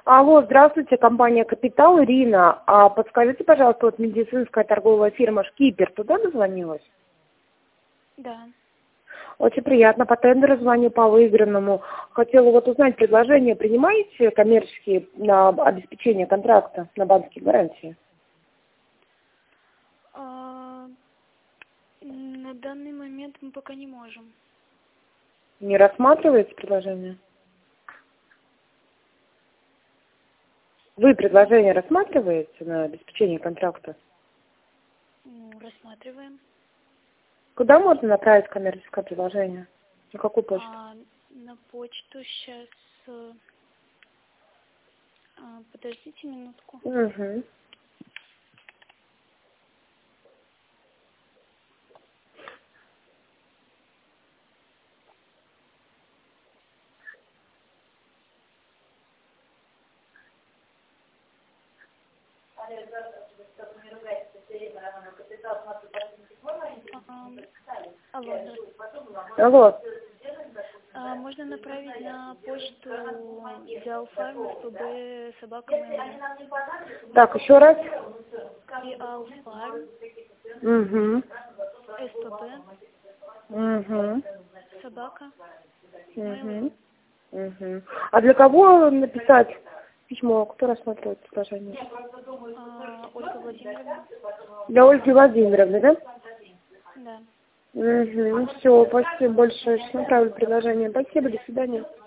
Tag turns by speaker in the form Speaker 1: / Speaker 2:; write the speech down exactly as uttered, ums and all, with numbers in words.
Speaker 1: Алло, здравствуйте, компания «Капитал», Ирина. А подскажите, пожалуйста, вот медицинская торговая фирма «Шкипер», туда дозвонилась?
Speaker 2: Да.
Speaker 1: Очень приятно, по тендеру звоню, по выигранному. Хотела вот узнать, предложения принимаете коммерческие на обеспечение контракта на банковские гарантии?
Speaker 2: А, на данный момент мы пока не можем.
Speaker 1: Не рассматриваете предложение? Вы предложение рассматриваете на обеспечение контракта?
Speaker 2: Ну, рассматриваем.
Speaker 1: Куда можно направить коммерческое предложение? На какую почту?
Speaker 2: А, на почту сейчас... А, подождите минутку.
Speaker 1: Угу.
Speaker 2: А, алло, да.
Speaker 1: Алло.
Speaker 2: А, можно направить на почту диалфарм спб собака mail.
Speaker 1: Так, еще раз.
Speaker 2: диалфарм
Speaker 1: Угу.
Speaker 2: спб
Speaker 1: Угу.
Speaker 2: собака
Speaker 1: Угу.
Speaker 2: mail.
Speaker 1: Угу. А для кого написать письмо? Кто рассматривает предложение?
Speaker 2: А, Ольга Владимировна.
Speaker 1: Для Ольги Владимировны, да?
Speaker 2: Да.
Speaker 1: Угу. Все, спасибо большое. Сейчас направлю предложение. Спасибо, до свидания.